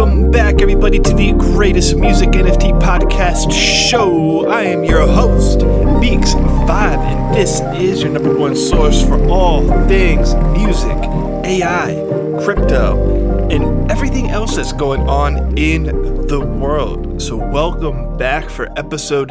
Welcome back, everybody, to the greatest music NFT podcast show. I am your host, Beaks Vibe, and this is your number one source for all things music, AI, crypto, and everything else that's going on in the world. So welcome back for episode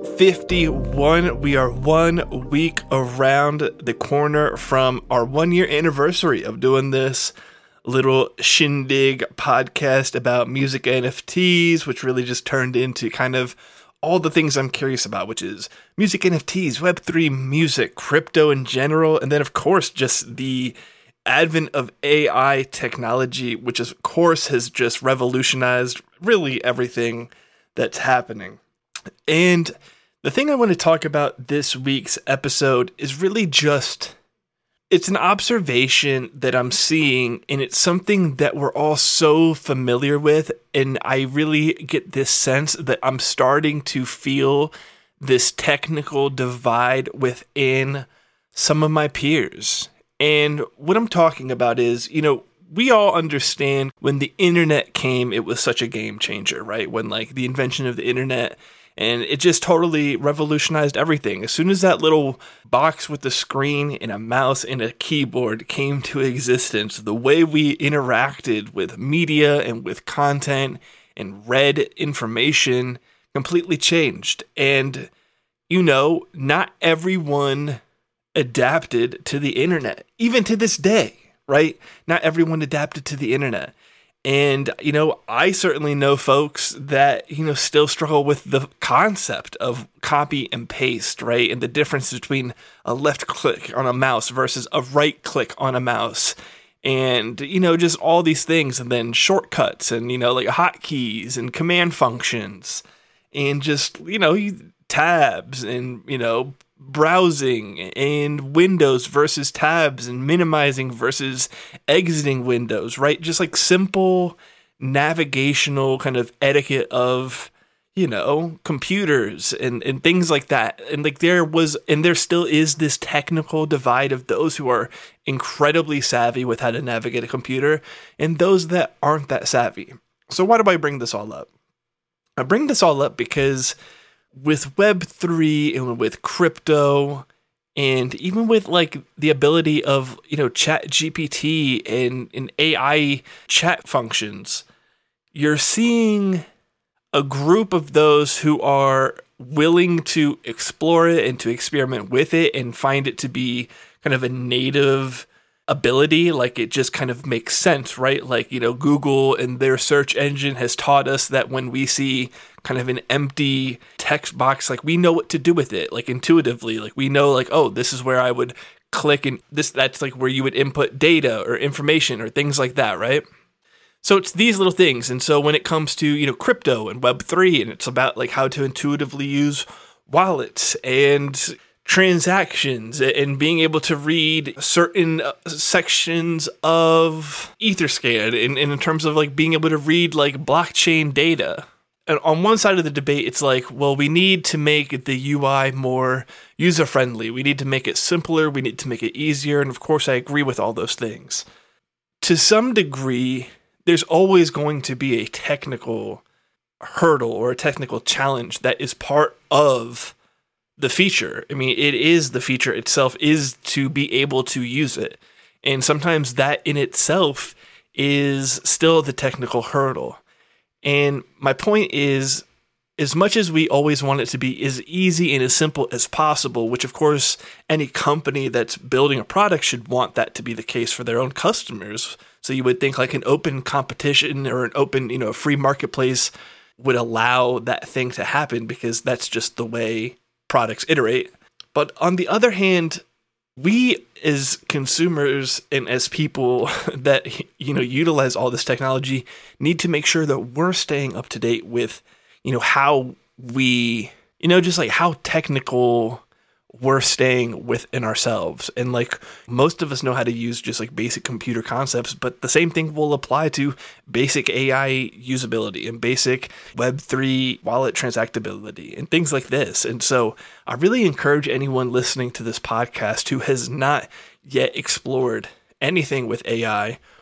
51. We are 1 week around the corner from our 1 year anniversary of doing this little shindig podcast about music NFTs, which really just turned into kind of all the things I'm curious about, which is music NFTs, Web3 music, crypto in general, and then of course just the advent of AI technology, which of course has just revolutionized really everything that's happening. And the thing I want to talk about this week's episode is really just, it's an observation that I'm seeing, and it's something that we're all so familiar with, and I really get this sense that I'm starting to feel this technical divide within some of my peers. And what I'm talking about is, we all understand when the internet came, it was such a game changer, right? When the invention of the internet, and it just totally revolutionized everything. As soon as that little box with the screen and a mouse and a keyboard came to existence, the way we interacted with media and with content and read information completely changed. And, not everyone adapted to the internet, even to this day, right? Not everyone adapted to the internet. And, I certainly know folks that, still struggle with the concept of copy and paste, right? And the difference between a left click on a mouse versus a right click on a mouse. And, just all these things. And then shortcuts and, hotkeys and command functions. And just, tabs and, browsing and windows versus tabs and minimizing versus exiting windows, right? Just simple navigational kind of etiquette of, computers and things like that. And there still is this technical divide of those who are incredibly savvy with how to navigate a computer and those that aren't that savvy. So why do I bring this all up? I bring this all up because with Web3 and with crypto and even with the ability of, ChatGPT and AI chat functions, you're seeing a group of those who are willing to explore it and to experiment with it and find it to be kind of a native ability. It just kind of makes sense, right? Google and their search engine has taught us that when we see kind of an empty text box, we know what to do with it, intuitively. We know, oh, this is where I would click, and that's where you would input data or information or things like that, right? So it's these little things. And so when it comes to, crypto and Web3, and it's about how to intuitively use wallets and transactions and being able to read certain sections of Etherscan and in terms of being able to read blockchain data. And on one side of the debate, it's well, we need to make the UI more user-friendly. We need to make it simpler. We need to make it easier. And of course, I agree with all those things. To some degree, there's always going to be a technical hurdle or a technical challenge that is part of the feature. I mean, it is the feature itself is to be able to use it. And sometimes that in itself is still the technical hurdle. And my point is, as much as we always want it to be as easy and as simple as possible, which of course any company that's building a product should want that to be the case for their own customers. So you would think an open competition or an open, free marketplace would allow that thing to happen because that's just the way products iterate. But on the other hand, we as consumers and as people that utilize all this technology need to make sure that we're staying up to date with how we just how technical we're staying within ourselves. And most of us know how to use just basic computer concepts, but the same thing will apply to basic AI usability and basic Web3 wallet transactability and things like this. And so I really encourage anyone listening to this podcast who has not yet explored anything with AI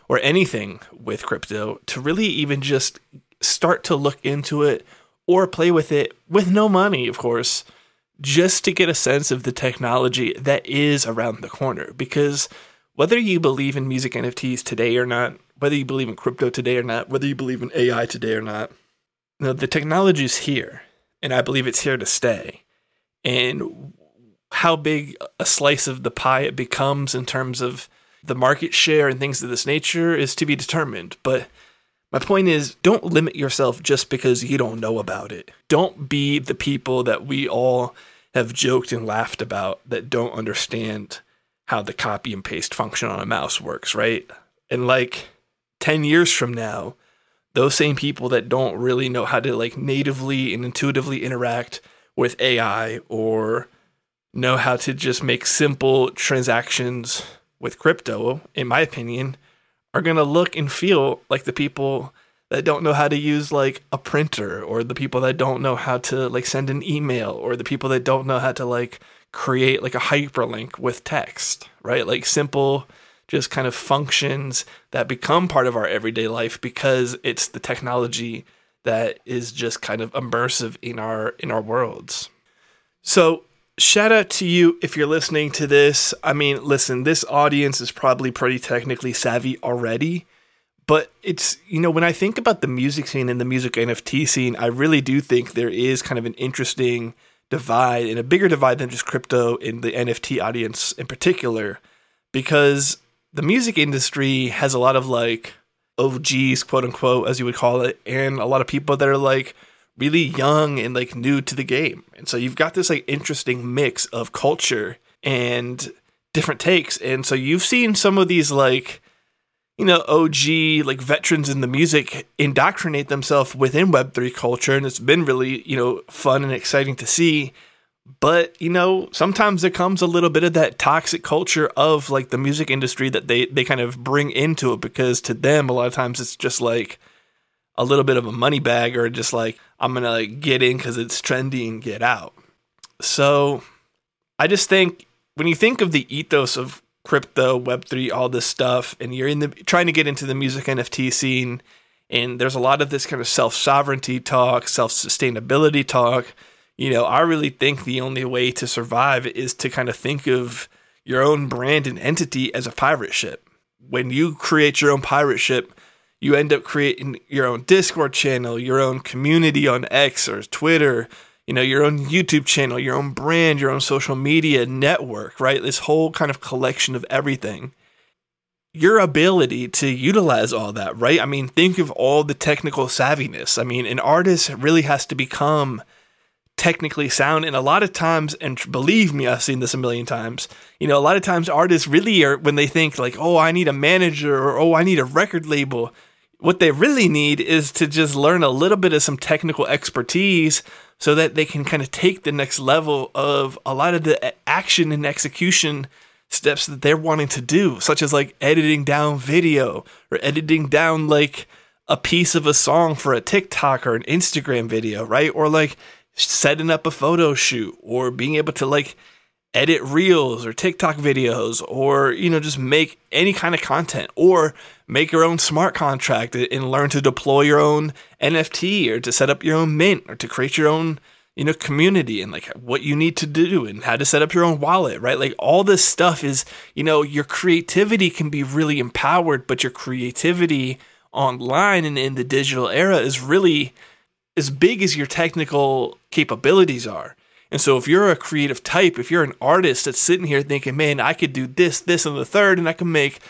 or anything with crypto to really even just start to look into it or play with it with no money, of course, just to get a sense of the technology that is around the corner. Because whether you believe in music NFTs today or not, whether you believe in crypto today or not, whether you believe in AI today or not, the technology is here, and I believe it's here to stay. And how big a slice of the pie it becomes in terms of the market share and things of this nature is to be determined. But my point is, don't limit yourself just because you don't know about it. Don't be the people that we all have joked and laughed about that don't understand how the copy and paste function on a mouse works, right? And like 10 years from now, those same people that don't really know how to like natively and intuitively interact with AI or know how to just make simple transactions with crypto, in my opinion, are going to look and feel like the people that don't know how to use like a printer, or the people that don't know how to like send an email, or the people that don't know how to like create like a hyperlink with text, right? Like simple, just kind of functions that become part of our everyday life because it's the technology that is just kind of immersive in our worlds. So shout out to you if you're listening to this. I mean, listen, this audience is probably pretty technically savvy already, but it's, when I think about the music scene and the music NFT scene, I really do think there is kind of an interesting divide, and a bigger divide than just crypto in the NFT audience in particular, because the music industry has a lot of like OGs, quote unquote, as you would call it, and a lot of people that are like really young and like new to the game. And so you've got this like interesting mix of culture and different takes. And so you've seen some of these like, OG like veterans in the music indoctrinate themselves within Web3 culture. And it's been really, fun and exciting to see. But, sometimes there comes a little bit of that toxic culture of like the music industry that they kind of bring into it, because to them, a lot of times it's just like a little bit of a money bag, or just like, I'm going to like get in because it's trendy and get out. So I just think when you think of the ethos of crypto, Web3, all this stuff, and you're trying to get into the music NFT scene, and there's a lot of this kind of self-sovereignty talk, self-sustainability talk, I really think the only way to survive is to kind of think of your own brand and entity as a pirate ship. When you create your own pirate ship, you end up creating your own Discord channel, your own community on X or Twitter, your own YouTube channel, your own brand, your own social media network, right? This whole kind of collection of everything. Your ability to utilize all that, right? I mean, think of all the technical savviness. I mean, an artist really has to become technically sound, and a lot of times, and believe me, I've seen this a million times, a lot of times artists really are, when they think like, oh, I need a manager, or oh, I need a record label, what they really need is to just learn a little bit of some technical expertise so that they can kind of take the next level of a lot of the action and execution steps that they're wanting to do, such as like editing down video, or editing down like a piece of a song for a TikTok or an Instagram video, right? Or like setting up a photo shoot, or being able to like edit reels or TikTok videos, or, just make any kind of content, or make your own smart contract and learn to deploy your own NFT, or to set up your own mint, or to create your own, community, and like what you need to do and how to set up your own wallet, right? Like all this stuff is, your creativity can be really empowered, but your creativity online and in the digital era is really as big as your technical capabilities are. And so if you're a creative type, if you're an artist that's sitting here thinking, man, I could do this, this, and the third, and I can make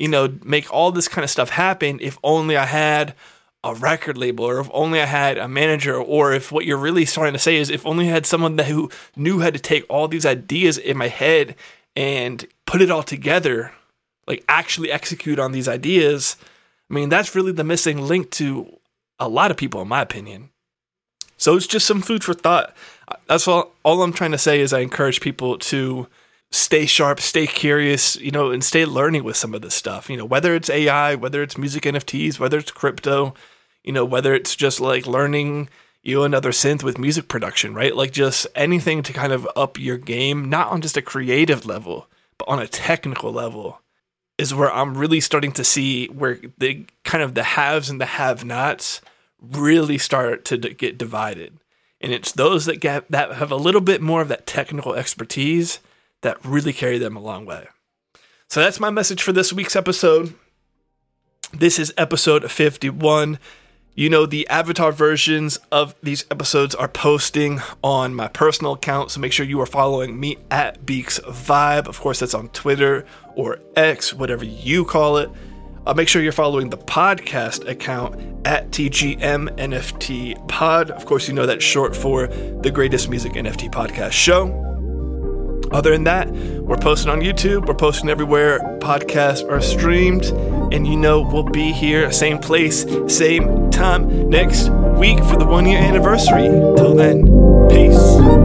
all this kind of stuff happen if only I had a record label, or if only I had a manager, or if what you're really starting to say is if only I had someone who knew how to take all these ideas in my head and put it all together, like actually execute on these ideas. I mean, that's really the missing link to a lot of people, in my opinion. So it's just some food for thought. That's all I'm trying to say is I encourage people to stay sharp, stay curious, and stay learning with some of this stuff. Whether it's AI, whether it's music NFTs, whether it's crypto, whether it's just like learning, another synth with music production, right? Like just anything to kind of up your game, not on just a creative level, but on a technical level, is where I'm really starting to see where the kind of the haves and the have-nots really start to get divided. And it's those that have a little bit more of that technical expertise that really carry them a long way. So that's my message for this week's episode. This is episode 51. You know, the avatar versions of these episodes are posting on my personal account, so make sure you are following me at Beaks Vibe. Of course, that's on Twitter or X, whatever you call it. Make sure you're following the podcast account at TGM NFT Pod. Of course, you know that's short for the Greatest Music NFT Podcast Show. Other than that, we're posting on YouTube. We're posting everywhere podcasts are streamed. And you know we'll be here, same place, same time next week for the 1 year anniversary. Till then, peace.